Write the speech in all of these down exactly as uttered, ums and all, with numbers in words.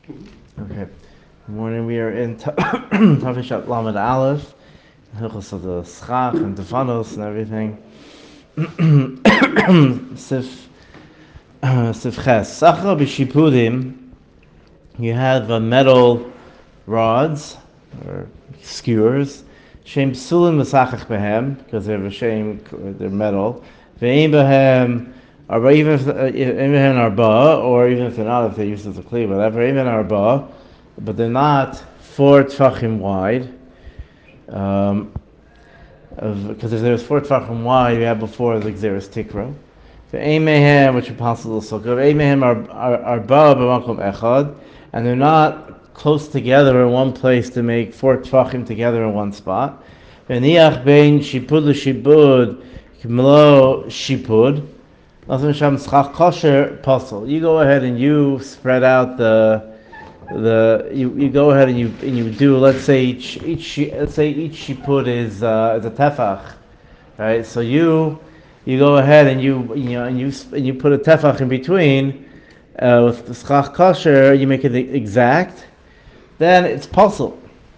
Okay. Good morning. We are in Tafishat Lamed Aleph, Hilchos of the Schach and Devanos and everything. Sif Sif Ches. Sacha b'shipudim. You have uh, metal rods or skewers. Shem psulim v'sachach behem because they're a shame. They're metal. Ve'im behem. Arba, even if uh, even in arba, or even if they're not, if they use it as a cleave, whatever, even arba, but they're not four tfachim wide. Um, because if there's four tfachim wide, we had before the xeris tikra. The mehem, which are possible sukkah, mehem are arba b'makom echad, and they're not close together in one place to make four tfachim together in one spot. V'niach bein shipud l'shibud k'mlo shipud. You go ahead and you spread out the the you, you go ahead and you and you do, let's say each each let's say each shipud is uh, is a tefach, right? So you you go ahead and you you know and you and you put a tefach in between uh, with the schach kosher. You make it exact, then it's possible.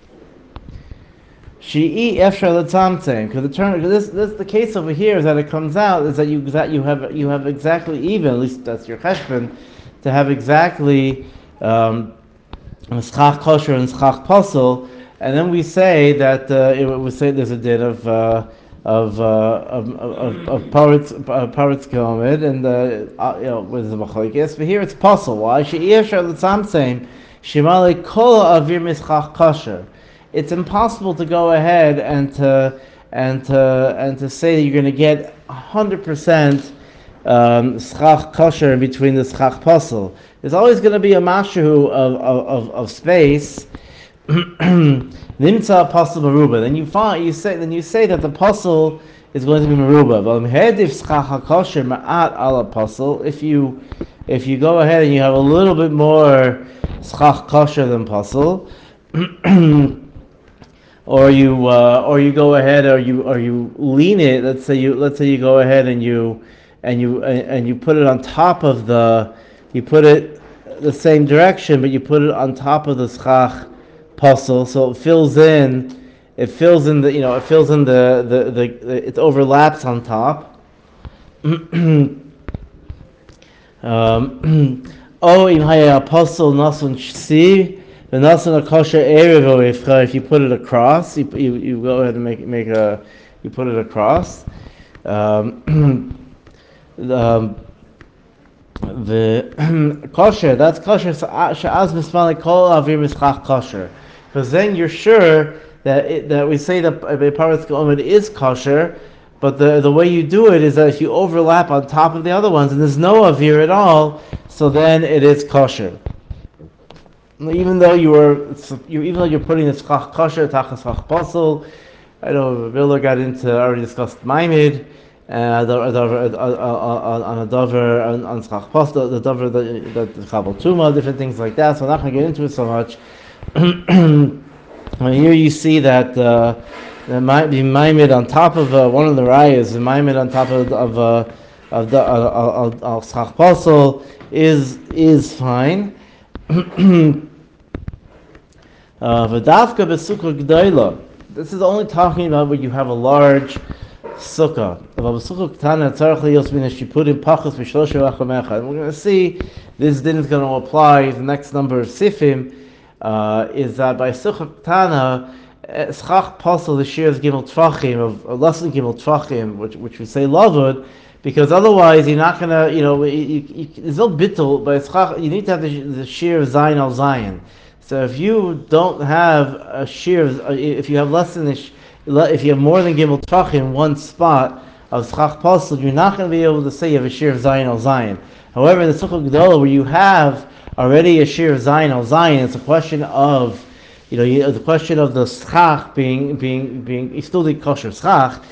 She efshar l'tamtem, because the term, this, this the case over here is that it comes out is that you that you have you have exactly even, at least that's your cheshbon, to have exactly um, schach kosher and schach posel, and then we say that uh, it would say there's a din of uh, of uh, of of of paritz uh, paritz gomed and uh, uh, you know with the machlokes, but here it's posel. Why? She efshar l'tamtem, shemale kol avir mischach kosher. It's impossible to go ahead and to and to and to say that you're going to get one hundred percent um, schach kosher in between the schach puzzle. There's always going to be a mashu of of, of, of space. Nimtza puzzle meruba. Then you find you say then you say that the puzzle is going to be meruba. But if schach kosher ma'at ala puzzle, if you if you go ahead and you have a little bit more schach kosher than puzzle. Or you, uh, or you go ahead, or you, or you lean it. Let's say you, let's say you go ahead and you, and you, and you put it on top of the, you put it the same direction, but you put it on top of the schach puzzle, so it fills in, it fills in the, you know, it fills in the, the, the, the it overlaps on top. um, oh, in haya puzzle nasun shsi. The nasan kosher erev, if you put it across, you, you you go ahead and make make a you put it across. Um, the the kosher, that's kosher. She'az mismalik kol avir mischach kosher, because then you're sure that it, that we say that a paritz gomed is kosher, but the the way you do it is that if you overlap on top of the other ones and there's no avir at all, so then it is kosher. Even though you were, you even though you're putting the schach kosher tachas schach posel, I know Miller got into already discussed Maimid, uh, on a dover on schach posel, the dover that the chabal tuma, different things like that. So I'm not going to get into it so much. Here you see that uh, there might be Maimid on top of uh, one of the rayas, the Maimid on top of of uh, of the uh, of schach posel is is fine. V'dafka b'sukkah g'dayla. This is only talking about when you have a large sukkah. And we're going to see this din is going to apply the next number of sifim. Uh, is that by sukkah k'tana, schach pasal the shir is gimel tfachim of less than gimel tfachim, which which we say lavud, because otherwise you're not gonna, you know, you, you, you, there's no bittul, but schach, you need to have the, the shir of zayin al zayin. So if you don't have a shear, if you have less than a, if you have more than gimel tfachim in one spot of schach pasal, you're not going to be able to say you have a shear of zayin al zayin. However, in the sukkah gedolah, where you have already a shear of zayin al zayin, it's a question of, you know, you, the question of the schach being being being still the kosher schach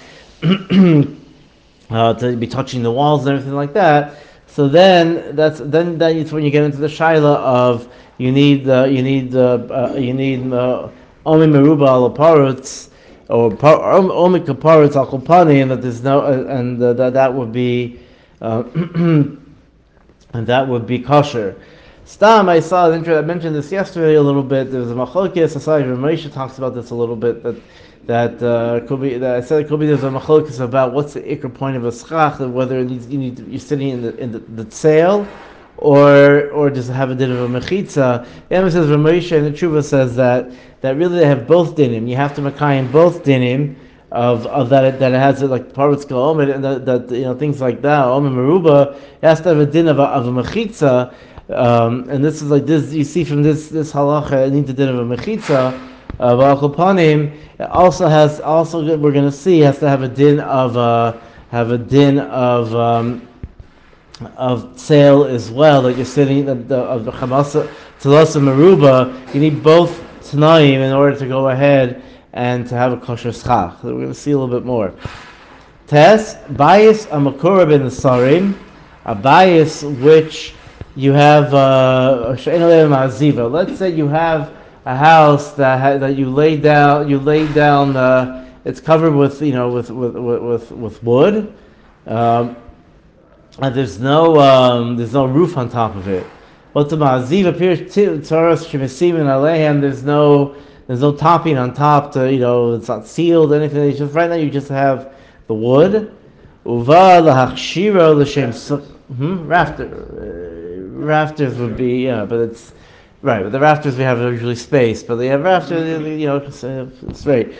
uh, to be touching the walls and everything like that. So then that's then that's when you get into the shaila of you need uh, you need uh, uh, you need omi meruba al parutz or omi kaparutz al kopani, and that there's no uh, and uh, that that would be uh, and that would be kosher. Stam, I saw, I mentioned this yesterday a little bit. There was a machlokes. Aside, Ramesha talks about this a little bit. That that uh, could be. That I said it could be. There's a machlokes about what's the ikr point of a schach, whether it needs, you need to, you're sitting in the in the, the tsail, or or just have a din of a mechitza. The Emma says Ramesha and the Tshuva says that that really they have both dinim. You have to makayim both dinim. Of, of that it, that it has it like parutz ka'omer and that, that you know things like that. Omer meruba, it has to have a din of a, of a mechitza. Um, and this is like this. You see from this this halacha, it needs a din of a mechitza. V'alkopanim uh, also has also we're going to see has to have a din of uh, have a din of um, of sale as well. Like you're sitting the, the, of the chamasa talasa meruba. You need both tanaim in order to go ahead and to have a kosher schach. So we're going to see a little bit more. Tes bias a makura ben sarim, a bias which you have uh, let's say you have a house that ha- that you lay down you lay down uh, it's covered with you know with with with, with wood um, and there's no um, there's no roof on top of it. But the ma'aziv appears to Taurus Shemesimin Alehem. There's no there's no topping on top to you know it's not sealed anything. It's just right now you just have the wood. Uva lahachshira l'shem hmm rafter. Rafters would be, yeah, but it's right. But the rafters we have are usually spaced, but they have rafters, you know, straight.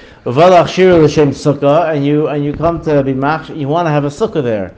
And you and you come to be mach, you want to have a sukkah there.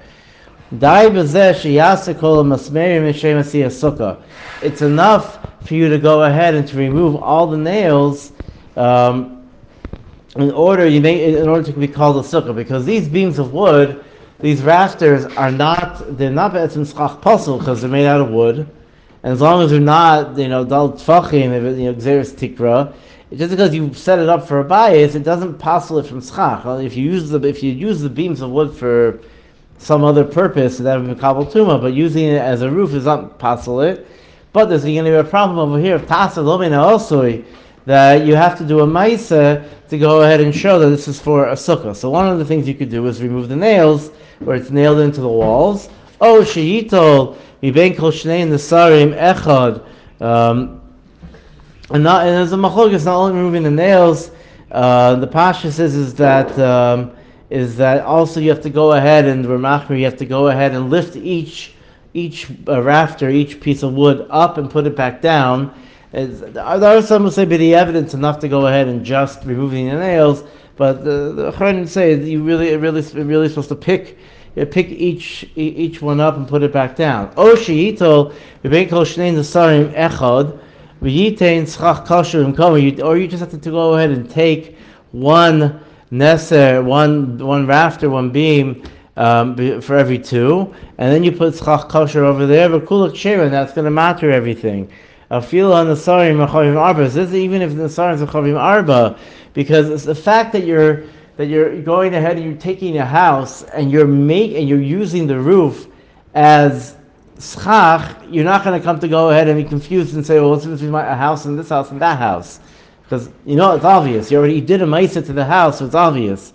It's enough for you to go ahead and to remove all the nails um, in order you make in order to be called a sukkah, because these beams of wood. These rafters are not, they're not be'etzim schach pasul because they're made out of wood. And as long as they're not, you know, dal tfachim, you know, xeris tikra, just because you set it up for a bias, it doesn't pasul it from schach. If you use the, if you use the beams of wood for some other purpose, that would be kabel tuma, but using it as a roof is not pasul it. But there's going to be a problem over here of tasa lomina osoi, that you have to do a maisa to go ahead and show that this is for a sukkah. So one of the things you could do is remove the nails where it's nailed into the walls. Oh, sheyitol mibein kol shnei nesarim echad. Um, and not and as a machlok, it's not only removing the nails. Uh, the pashtus is is that um, is that also you have to go ahead and remachmer. You have to go ahead and lift each each uh, rafter, each piece of wood up and put it back down. It's, there are some who say be the evidence enough to go ahead and just removing the nails, but the the Chachamim say you really really really supposed to pick you pick each each one up and put it back down. O sheitol v'bein kol shnei nesarim echad v'yitein schach kasher imkom, or you just have to, to go ahead and take one neser, one one rafter, one beam um, for every two, and then you put schach kasher over there, v'kulak shera, and that's going to matter everything. Feel on the Nasarim Machavim Arba. This is even if the Nasarim is Machavim Arba, because it's the fact that you're that you're going ahead and you're taking a house and you're make and you're using the roof as schach. You're not going to come to go ahead and be confused and say, well, what's between a house and this house and that house? Because you know it's obvious. You already did a ma'isa to the house, so it's obvious.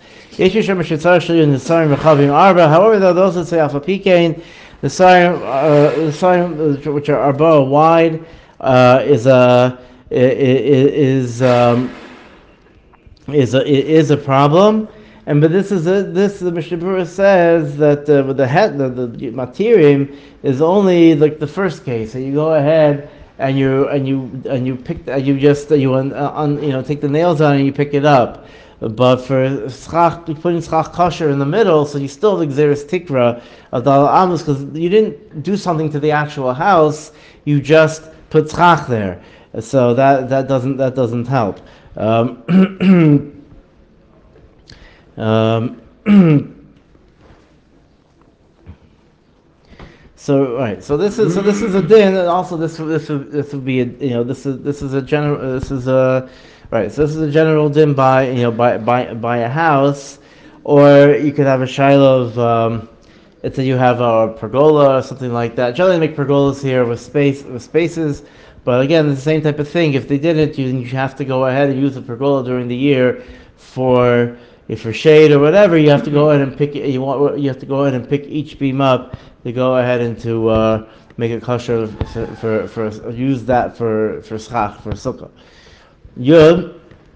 However, though those that say alpha pikein, the Nasarim which are arba wide. Uh, is a is um, is a is a problem, and but this is a, this the Mishnah Berurah says that uh, with the head the, the materium is only like the first case. So you go ahead and you and you and you pick you just you un, un, you know take the nails on and you pick it up. But for schach, putting schach kosher in the middle, so you still have the xeris tikra of the amos because you didn't do something to the actual house. You just put schach there, so that that doesn't that doesn't help. Um, um, so right, so this is so this is a din, and also this this would, this would be a, you know this is this is a general this is a right so this is a general din by you know by by by a house, or you could have a shiloh of. Um, It's that you have a pergola or something like that. Generally, they make pergolas here with space with spaces, but again, it's the same type of thing. If they didn't, you, you have to go ahead and use a pergola during the year for if for shade or whatever. You have to go ahead and pick. You want you have to go ahead and pick each beam up to go ahead and to uh, make it kosher for, for, for use that for for schach for sukkah. Yud,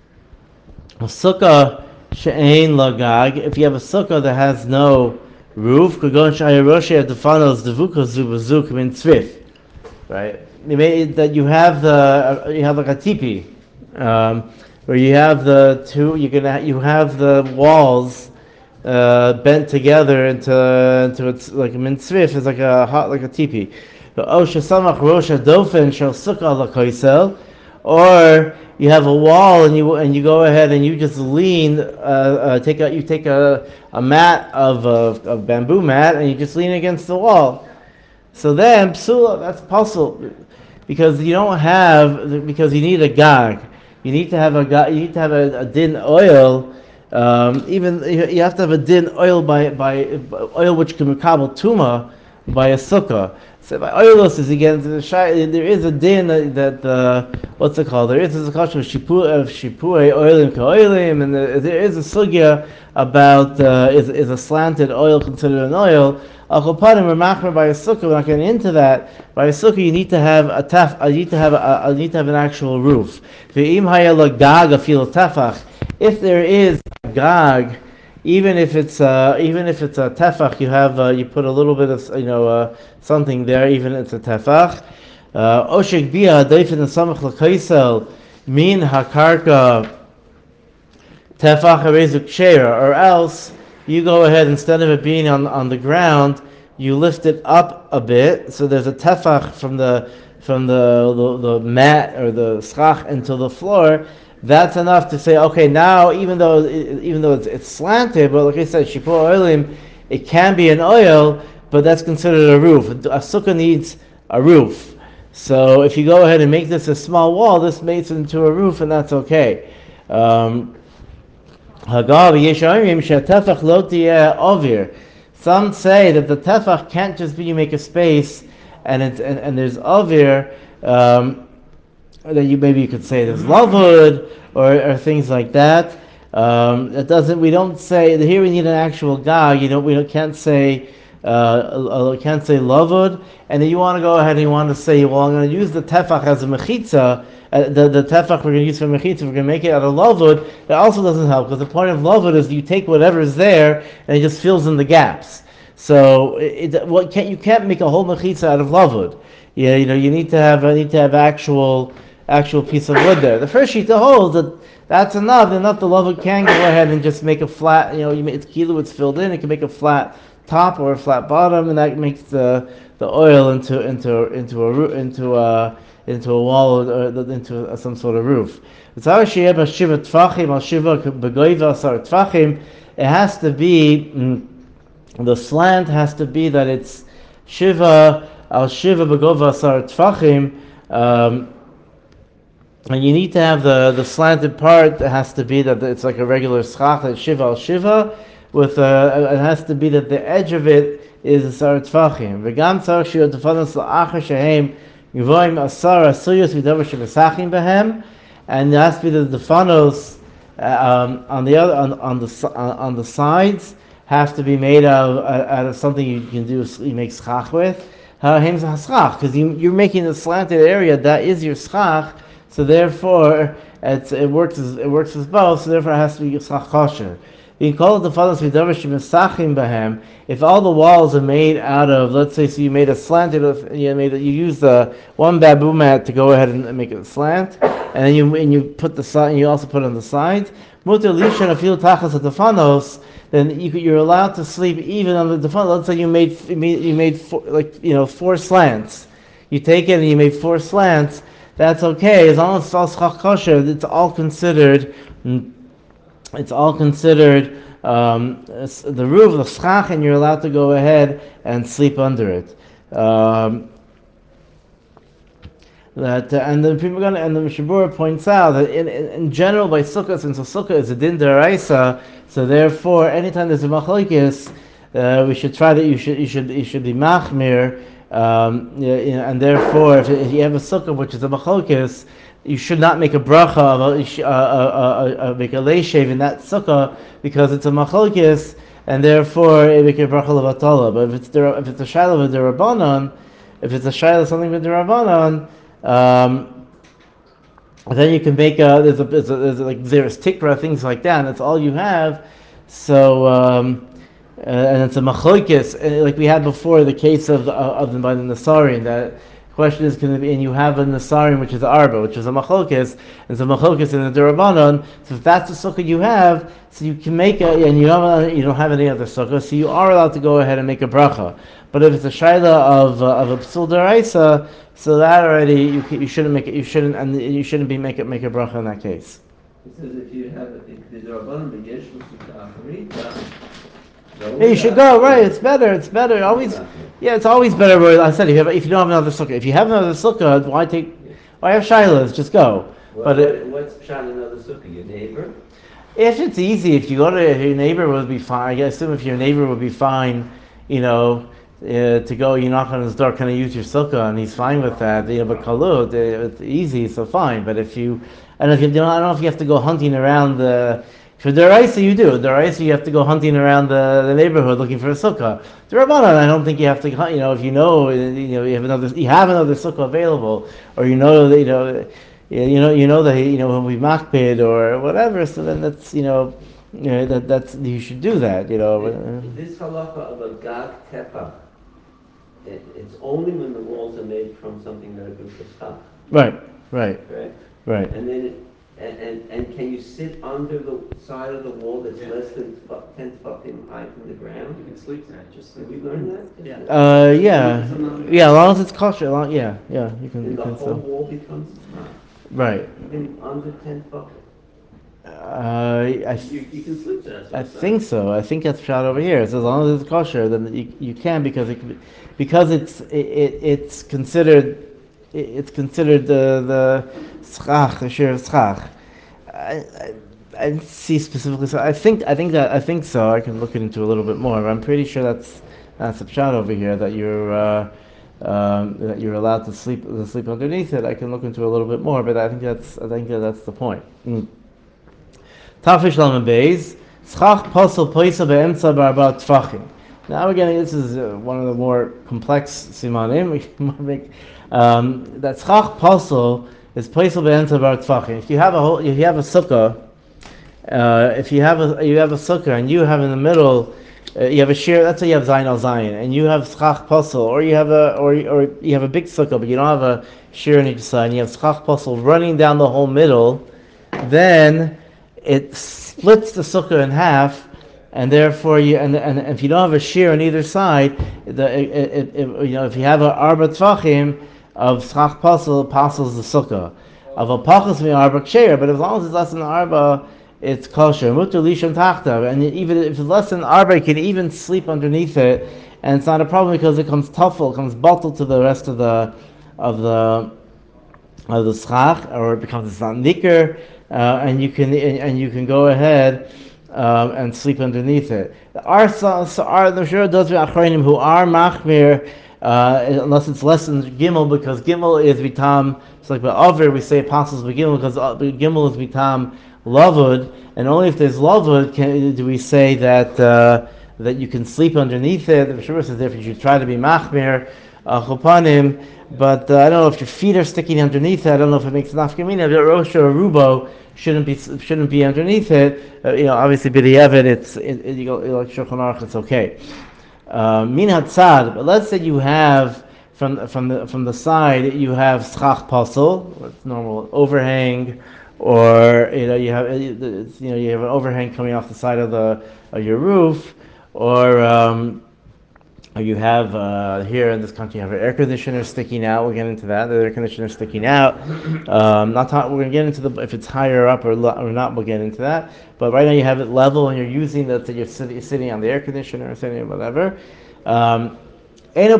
a sukkah she'ein lagag. If you have a sukkah that has no roof, kagon shayiroshi adefanos devukos zubazu min tzvif. Right, you may, that you have the uh, you have like a teepee, um, where you have the two you can you have the walls uh, bent together into into it's like a mitzvif is like a hot like a teepee. Oh shesamach rosha dofen shel sukkah lakoisel, or you have a wall and you and you go ahead and you just lean uh, uh, take a you take a, a mat of a bamboo mat and you just lean against the wall. So then, psula, that's possible, because you don't have, because you need a gag. You need to have a you need to have a, a din oil. Um, even you have to have a din oil by by oil which can be kabel tuma by a sukkah. So by oilus is again there is a din that uh, what's it called? There is a question of shipu of shipui oilim ka'oilim, and there, there is a sugya about uh, is is a slanted oil considered an oil? Achopanim or machmer by a sukkah. We're not getting into that. By a sukkah, you need to have a taf. You need to have a, a need to have an actual roof. Ve'im hayala gag afil tefach. If there is a gag, even if it's uh, even if it's a tefach, you have uh, you put a little bit of you know uh, something there. Even if it's a tefach. Oshek bia daifin samach lekaisel min hakarka tefach harezuk sheira, or else you go ahead, instead of it being on on the ground, you lift it up a bit, so there's a tefach from the from the the, the mat or the schach into the floor. That's enough to say, okay, now even though even though it's, it's slanted, but like I said, shipur oilim, it can be an oil, but that's considered a roof. A sukkah needs a roof. So if you go ahead and make this a small wall, this makes it into a roof, and that's okay. Um, Some say that the tefach can't just be you make a space and it's and, and there's avir, um, that you maybe you could say there's lavud or, or things like that. Um, it doesn't. We don't say here we need an actual gag. You know, we don't, can't say uh, can't say lavud, and then you want to go ahead and you want to say, well, I'm going to use the tefach as a mechitza. Uh, the the tefach we're going to use for mechitza, we're going to make it out of lavud. That also doesn't help, because the point of lavud is you take whatever's there and it just fills in the gaps. So it, it, what can't you can't make a whole mechitza out of lavud. Yeah, you know you need to have uh, need to have actual actual piece of wood there. The first sheet to hold that that's enough. Enough the lavud can go ahead and just make a flat. You know, you make, it's kilo, it's filled in. It can make a flat top or a flat bottom, and that makes the the oil into into into a into a into a wall or into a, some sort of roof. It has to be mm, the slant has to be that it's shiva al shiva begova asar tfachim, um, and you need to have the the slanted part. It has to be that it's like a regular schach, that shiva al shiva. With uh, it has to be that the edge of it is asar tfachim. V'gam tzarich shiur tefanos la'achar shehem Yivoim asar asuyos v'davar shemesachim behem, and it has to be the defanos uh, um, on the other on, on the uh, on the sides have to be made out of, uh, out of something you can do. You make schach with because you, you're making a slanted area that is your schach. So therefore, it's, it works as it works as both. So therefore, it has to be schach kosher. You call it the fathers v'davar shemesachim behem. If all the walls are made out of, let's say, so you made a slanted, you made you use the one bamboo mat to go ahead and make it a slant, and then you and you put the side, and you also put on the sides. Muter lishan afil tachas defanos. Then you could, you're allowed to sleep even on the defanos. Let's say you made you made, you made four, like you know four slants. You take it and you made four slants. That's okay as long as it's all schach kosher. It's all considered. It's all considered um, the roof of schach, and you're allowed to go ahead and sleep under it. Um, that uh, and the people gonna and the Mishabura points out that in, in, in general by sukkah, since a sukkah is a din deraisa, so therefore anytime there's a machlokes, uh, we should try that you should you should you should be machmir, um, you know, and therefore if, if you have a sukkah which is a machlokes, you should not make a bracha of a, uh, uh, uh, make a leishev in that sukkah because it's a machlokes, and therefore it make a bracha levatala. But if it's der, if it's a shaila of a derabanan, If it's a shayla something with the Rabbanon, um, then you can make a there's a, there's, a, there's a, like there's tikra, things like that, and that's all you have. So um, uh, and it's a machlokes, like we had before the case of the, of the by the Nasarim. That question is going to be, and you have a Nasarim which is arba, which is a machlokes, and so machlokes in the Durabanon. So if that's the sukkah you have, so you can make a, and you don't you don't have any other sukkah, so you are allowed to go ahead and make a bracha. But if it's a shayla of uh, of a psul deraisa, so that already you you shouldn't make it. You shouldn't and you shouldn't be make it make a bracha in that case. It says if you have if the Rabbanan begesh l'sukkah Yeah, you should go, right? It's better. It's better. Always, yeah, it's always better. I said if you have, if you don't have another sukkah, if you have another sukkah, why take? Why have shilas? Just go. What, but it, what's pshat another sukkah? Your neighbor? If it's easy, if you go to if your neighbor would be fine. I assume if your neighbor would be fine, you know, uh, to go, you knock on his door, can I use your sukkah, and he's fine with that. You know, but kalut, it's easy, so fine. But if you, I don't know if you, I don't know if you have to go hunting around the. For deraisa, you do. Deraisa, you have to go hunting around the, the neighborhood looking for a sukkah. The Rabbanan, I don't think you have to hunt. You know, if you know, you know, you have another, you have another sukkah available, or you know that you know, you know, you know that you know when we makpid or whatever. So then that's you know, you know that that's you should do that. You know. This halacha of a gag tepa, it, it's only when the walls are made from something that are good for stuff. Right. Right. Right. Right. And then. It, And, and and can you sit under the side of the wall that's yeah. less than ten tefachim high from the ground? You can sleep there. Just did we learn that? Yeah. Uh, yeah. Yeah. As long as it's kosher. Long, yeah. Yeah. You can. And you the can whole still. wall becomes high. Right. Even under ten tefachim. Uh, I. You, you can sleep there. I think so. I think that's shot over here. So as long as it's kosher, then you, you can because it because it's it, it it's considered. It's considered the the schach, the shir of schach. I, I I see specifically. So I think I think that I think so. I can look into a little bit more. But I'm pretty sure that's that's a shot over here that you're uh, um, that you're allowed to sleep to sleep underneath it. I can look into a little bit more, but I think that's I think that that's the point. Tafish lamed beis schach pasel poisa beemtza barba tfachim. Now again, this is uh, one of the more complex simanim. Um, that schach pasel is poisel be'enza bar tfachim. If you have a whole, if you have a sukkah, uh, if you have a you have a sukkah and you have in the middle, uh, you have a shear. Let's say you have zayin al zayin, and you have schach pasel, or you have a or or you have a big sukkah, but you don't have a shear on each side. And you have schach pasel running down the whole middle, then it splits the sukkah in half. And therefore, you and, and if you don't have a shear on either side, the it, it, it, you know if you have a arba tfachim of schach pasel, pasels the sukkah of a pachas mi arba ksheir. But as long as it's less than arba, it's kosher. Mutar lishon tachtav, and even if it's less than arba, you can even sleep underneath it, and it's not a problem because it comes tuffle, it comes bottled to the rest of the of the of the schach, or it becomes it's not nicker, uh, and you can and, and you can go ahead. Um, and sleep underneath it. Our so our the shura does achronim who are machmir uh, unless it's less than gimel, because gimel is bitam. It's like by over we say apostles by gimel because uh, gimel is bitam lavud, and only if there's lavud can, do we say that uh, that you can sleep underneath it. The shura says if you should try to be machmir chupanim, uh, but uh, I don't know if your feet are sticking underneath it. I don't know if it makes nafkamina. But Rosh or Rubo shouldn't be shouldn't be underneath it. Uh, you know, obviously, b'diavad, it's it, it, you go like Shulchan Aruch, it's okay. Min hatzad, but let's say you have from from the from the side you have schach pasel, it's normal overhang, or you know you have you know you have an overhang coming off the side of the of your roof, or. Um, Or you have uh, here in this country, you have an air conditioner sticking out. We'll get into that. The air conditioner sticking out. Um, not ta- we're going to get into the if it's higher up or, lo- or not. We'll get into that. But right now you have it level, and you're using that. You're sitting, you're sitting on the air conditioner or sitting whatever. Um, It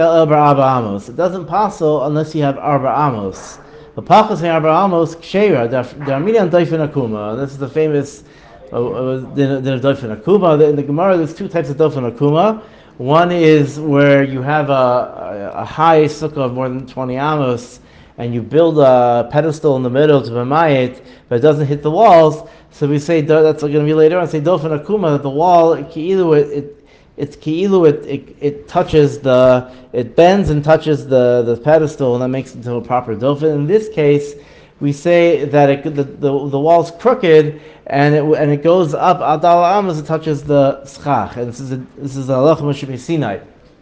doesn't passel unless you have arba amos. The pachas and arba amos kshera. Darminian doifin akuma. This is the famous uh, the doifin akuma. In the Gemara, there's two types of doifin akuma. One is where you have a, a, a high sukkah of more than twenty amos, and you build a pedestal in the middle to b'mayit, but it doesn't hit the walls. So we say that's going to be later on. Say dofen akuma, that the wall either it it's ki'ilu, it, it it touches the, it bends and touches the, the pedestal, and that makes it into a proper dofen. In this case, we say that it, the, the the wall's crooked, and it and it goes up adal am as it touches the schach, and this is a, this is a halacha Moshe Sinai.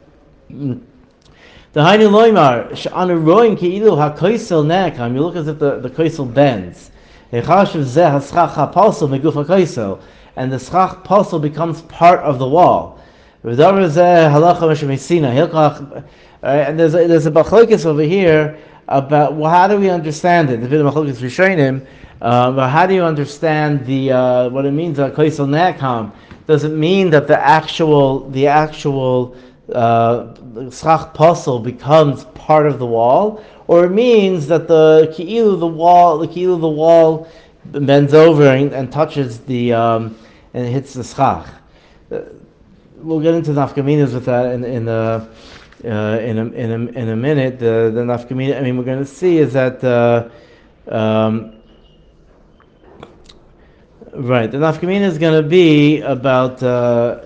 The Hainu Loimar, Sh'anu Roin Ki'ilu HaKoisel Ne'akam, you look as if the, the Koisel bends. Echashiv Zeh HaSchach HaPosel Meguf HaKoisel, and the Schach Posel becomes part of the wall. V'davar Zeh Halacha Moshe Mesina, Hilkach, and there's a, there's a Bachlokes over here about, well, how do we understand it? The Bit of Bachlokes Rishonim, uh, but how do you understand the, uh, what it means, HaKoisel Ne'akam? Does it mean that the actual, the actual, uh, the schach posel becomes part of the wall, or it means that the ki'ilu the wall the ki'ilu the wall bends over and, and touches the um, and hits the schach. Uh, we'll get into nafkaminas with that in in the uh, in a, in a in a minute. The the nafkamina, I mean, we're going to see is that uh, um, right. The nafkamina is going to be about. Uh,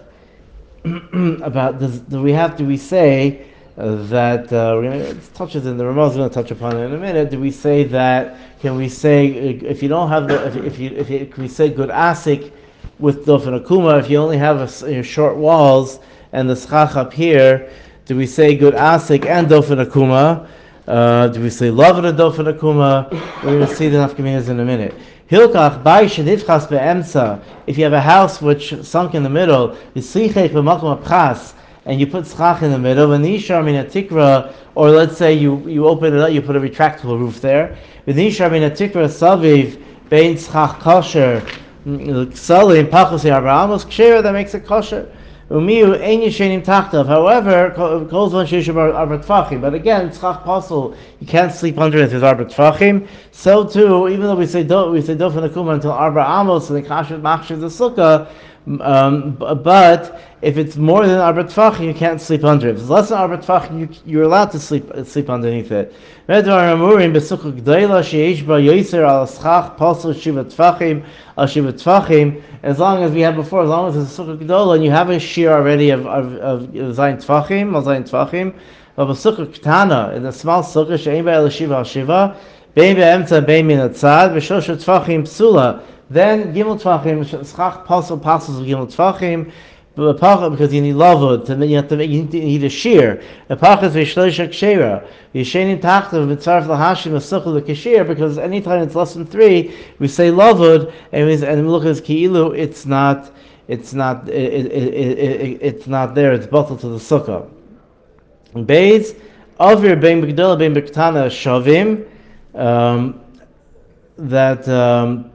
about does do we have do we say uh, that uh, we're gonna it touches in the Ramaz is going to touch upon it in a minute. Do we say that can we say if you don't have the if, if you if you, can we say good asik with dofen akuma if you only have a, you know, short walls and the schach up here? Do we say good asik and dofen akuma? Uh, do we say love and dofen akuma? We're going to see the nafkaminas in a minute. Hilkach bay shedivchas be'emsa. If you have a house which sunk in the middle, yislichech b'makom apchas, and you put schach in the middle, v'nishar min hatikra, or let's say you, you open it up, you put a retractable roof there, v'nishar min hatikra saviv bein schach kosher, salim pachos yarba amos ksher, that makes it kosher. Umiu ein yishenim tachtav. However, calls one sheish arba tfachim. But again, tzchach pasul, you can't sleep under it with arba tfachim. So too, even though we say do, we say dofen akuma until arba amos and the kasher machshav the sukkah, um, but if it's more than arba tfachim, you can't sleep under it. If it's less than arba tfachim, you, you're allowed to sleep sleep underneath it. Medvar amurim besukkah gdeila sheish ba yoser al tzchach pasul shiva tfachim al shiva tfachim. As long as we had before, as long as it's a sukkah gedola and you have a shear already of of of zayin tfachim, or zayin tfachim, of a sukkah ketana in a small sukkah she'ein ba'el shiva al shiva, bein be'emtza bein min atzad v'shosha tfachim psula. Then gimel tfachim schach pasel pasels gimel tfachim because you need lavud, to you have to you need a shear. A pachas v'shloisha kshera yishenim tachtav mitzarf lahashim asukul l'kashir, because anytime it's less than three, we say lavud and we and we look at ki'ilu, it's not it's not it, it, it, it, it's not there. It's bottled to the sukkah. Beis avir bein b'gedola bein b'ktana shavim, um, that. Um,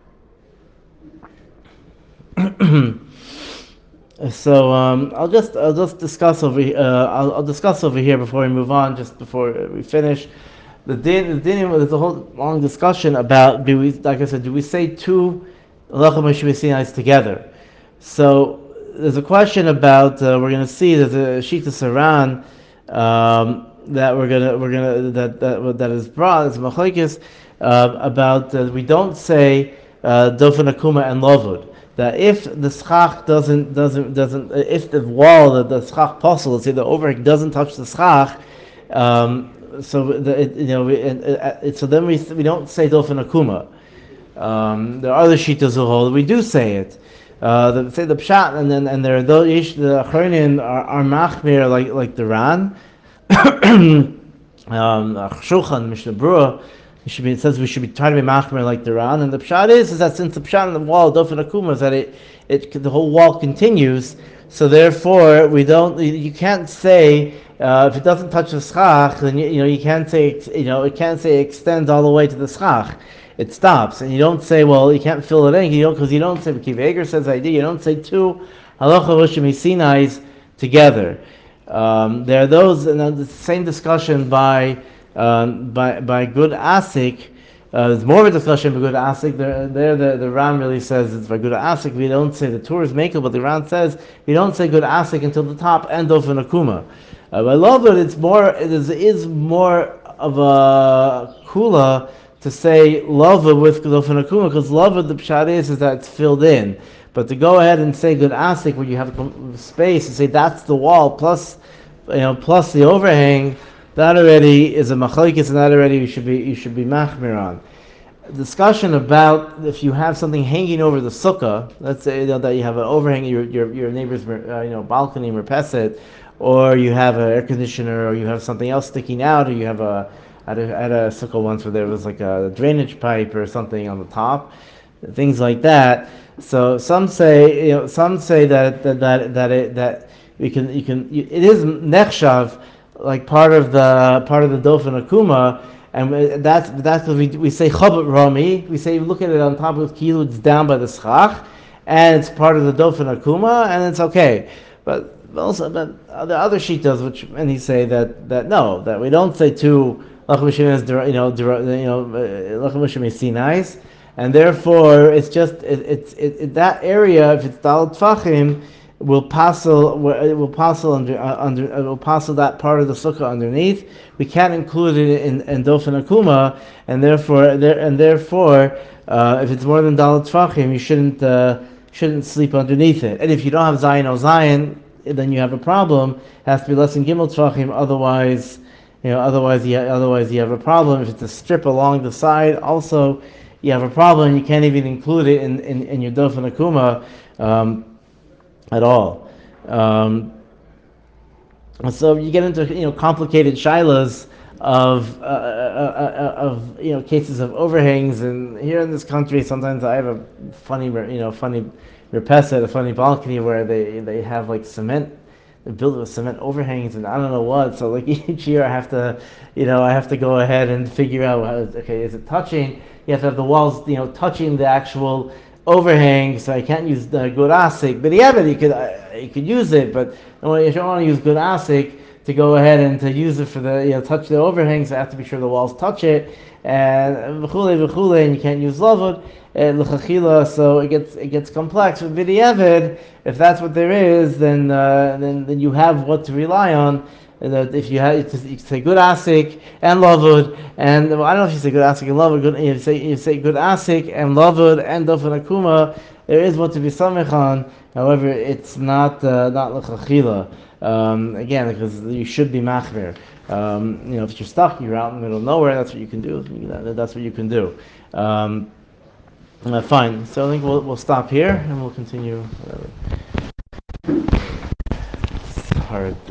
So um, I'll just I'll just discuss over uh, I'll, I'll discuss over here before we move on. Just before we finish, the din the din there's a whole long discussion about do we like I said do we say two halacha Moshe Sinai together? So there's a question about uh, we're going to see there's a shita saran um, that we're gonna we're gonna that that that is brought it's machlokes uh, about uh, we don't say uh, dofen akuma and lavud. That if the schach doesn't doesn't doesn't if the wall the, the schach posel, let's say the overhang doesn't touch the schach, um, so the, it, you know we, it, it, so then we we don't say dofen akuma. Um, there are other shitas who hold we do say it. Uh, the, say the pshat and then and there are those the achronim are, are machmir like like the Ran, um, Shulchan Mishnah Berurah. It, should be, it says we should be trying to be machmer like the Ran, and the pshat is is that since the pshat on the wall dofen akuma is that it, it the whole wall continues, so therefore we don't you can't say uh, if it doesn't touch the schach, then you, you know you can't say you know it can't say it extends all the way to the schach. It stops, and you don't say well you can't fill it in you don't because you don't say Kiv Eger says I did you don't say two halacha Moshe Sinai's together. Um, there are those and the same discussion by. Um, by by good asik, uh, there's more of a discussion by good asik. There, there the, the Ram really says it's by good asik. We don't say the Torah is makel, but the Ram says we don't say good asik until the top end of an akuma. Uh, by love it, it's more it is, is more of a kula to say love with dofen akuma because love the pshat is, is that it's filled in. But to go ahead and say good asik, where you have space, and say that's the wall plus, you know, plus the overhang, that already is a machlokes, and that already you should be you should be machmir on. Discussion about if you have something hanging over the sukkah, let's say, you know, that you have an overhang, your your your neighbor's uh, you know balcony merpeset, or you have an air conditioner, or you have something else sticking out, or you have a at a, at a sukkah once where there was like a drainage pipe or something on the top, things like that. So some say, you know, some say that that that that it, that we can you can you, it is nechshav, like part of the part of the dofen akuma. And that's that's what we we say chabot rami. We say look at it on top of kilu, it's down by the schach, and it's part of the dofen akuma, and it's okay. But also, but the other sheet does, which and he say that that no, that we don't say two lachem is you know you know lachem is sinais, and therefore it's just it, it's it, it, that area if it's dal tfachim will passel it will passel under uh, under it will passel that part of the sukkah underneath. We can't include it in, in dofen akuma, and therefore there and therefore uh, if it's more than dalat tfachim, you shouldn't uh, shouldn't sleep underneath it. And if you don't have zayin o zayin, then you have a problem. It has to be less than gimel tfachim, otherwise you know otherwise you otherwise you have a problem. If it's a strip along the side, also you have a problem. You can't even include it in, in, in your dofen akuma. Um, at all. Um, so you get into you know complicated shilas of uh, uh, uh, of you know cases of overhangs, and here in this country sometimes I have a funny you know funny repeset, a funny balcony where they they have like cement, they build it with cement overhangs and I don't know what. So like each year I have to you know I have to go ahead and figure out how, okay, is it touching? You have to have the walls you know touching the actual overhang, so I can't use the good asik. But yeah, but you could uh, you could use it, but you don't want to use good asik to go ahead and to use it for the you know touch the overhang. So I have to be sure the walls touch it, and v'chule v'chule, and you can't use lavud l'chachila. So it gets it gets complex. With vidyavid, if that's what there is, then uh, then then you have what to rely on. That if you have, you say good asik and lavud, and well, I don't know if you say good asik and lavud. Good, you say you say good asik and lavud and dofen akuma. There is what to be samech on. However, it's not uh, not l'chachila. Um, again, because you should be machmir. Um, you know, if you're stuck, you're out in the middle of nowhere. That's what you can do. That's what you can do. Um, uh, fine. So I think we'll we'll stop here and we'll continue. Whatever. It's hard.